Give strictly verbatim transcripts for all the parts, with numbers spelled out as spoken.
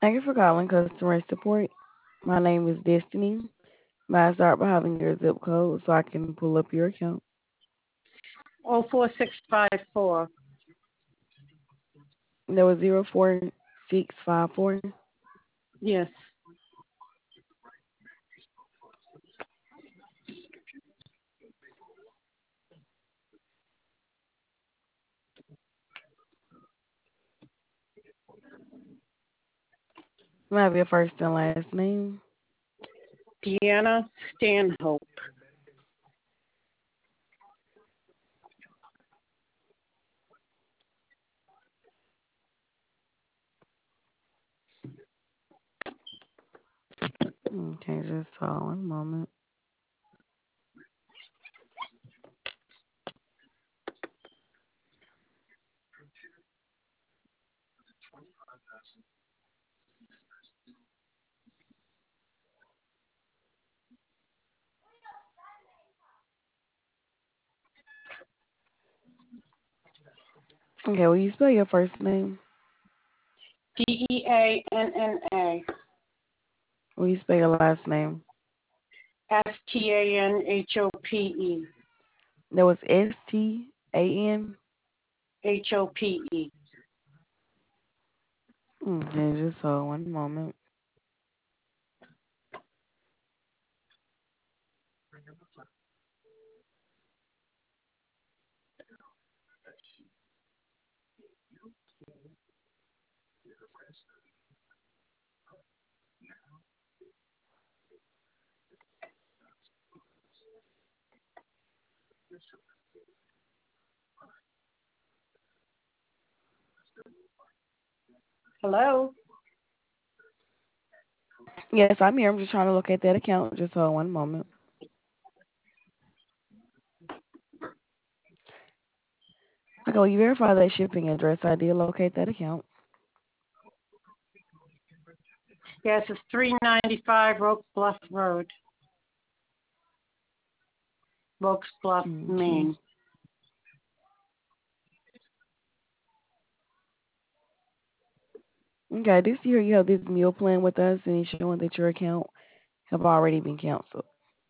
Thank you for calling customer support. My name is Destiny. May I start by having your zip code so I can pull up your account? Oh four six five four. That was zero four six five four. Yes. May I have your first and last name? Deanna Stanhope. Okay, just hold one moment. Okay, will you spell your first name? D E A N N A. Will you spell your last name? S T A N H O P E. That was S T A N. H O P E. Okay, just hold one moment. Hello? Yes, I'm here. I'm just trying to locate that account. Just hold one moment. Okay, will you verify that shipping address? I did locate that account. Yes, it's three ninety-five Oak Bluff Road, Oaks Bluff, Okay. Maine. Okay, this year you have this meal plan with us, and it's showing that your account have already been canceled.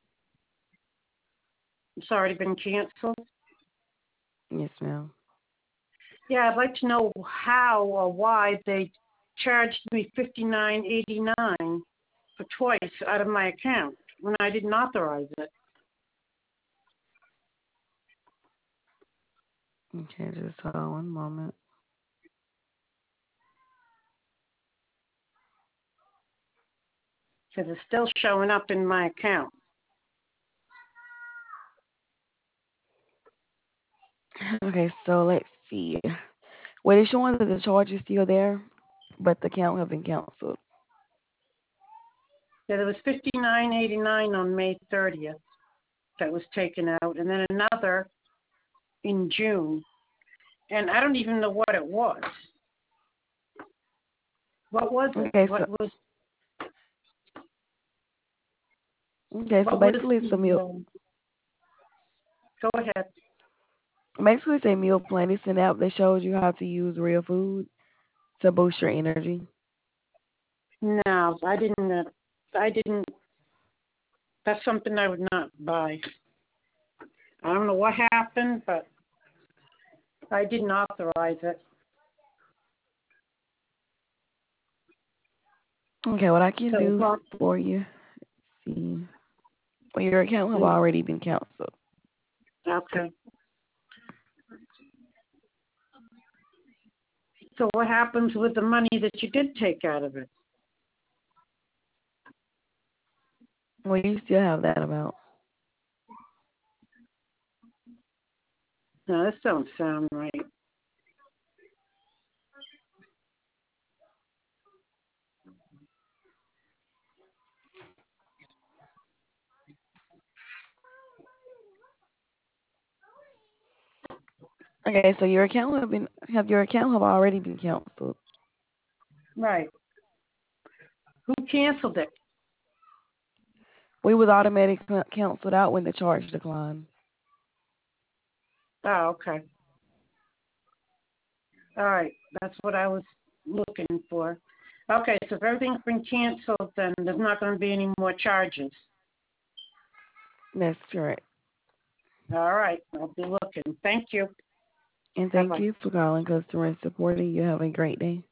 It's already been canceled. Yes, ma'am. Yeah, I'd like to know how or why they charged me fifty-nine eighty-nine for twice out of my account when I didn't authorize it. Okay, just hold on one moment. Because it's still showing up in my account. Okay, so let's see. Well, it's showing that the charge is still there, but the account have been canceled. Yeah, there was fifty-nine eighty-nine on May thirtieth that was taken out, and then another in June. And I don't even know what it was. What was it? Okay, What so was okay, so what was basically it's a the meal. um, go ahead. Basically, it's a meal plan. It's an app that shows you how to use real food to boost your energy. No, I didn't uh, I didn't that's something I would not buy. I don't know what happened, but I didn't authorize it. Okay, what I can So do what for you, see, well, your account have mm, already been canceled. okay. So what happens with the money that you did take out of it? Well, you still have that amount. No, this don't sound right. Okay, so your account have been have your account have already been canceled. Right. Who canceled it? We was automatically canceled out when the charge declined. Oh, okay. All right. That's what I was looking for. Okay, so if everything's been canceled, then there's not going to be any more charges. That's correct. All right, I'll be looking. Thank you. And thank Bye-bye. you for calling customer and supporting. You have a great day.